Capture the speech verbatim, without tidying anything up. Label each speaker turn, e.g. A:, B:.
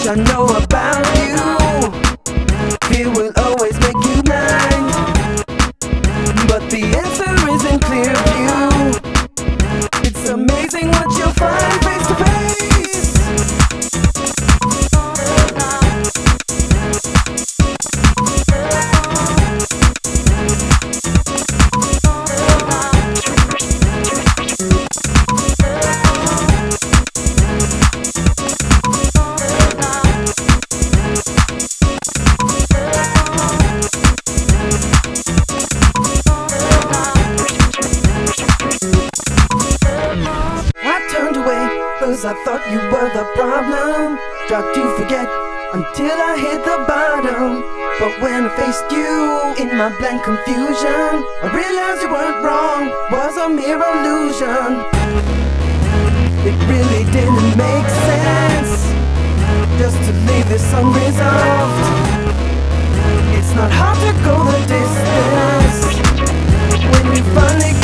A: I know about you. Fear will always make you blind, but the answer is in clear view. It's amazing what you'll find face to face. Cause I thought you were the problem. Tried to forget until I hit the bottom. But when I faced you in my blank confusion, I realized you weren't wrong, was a mere illusion. It really didn't make sense just to leave this unresolved. It's not hard to go the distance when you finally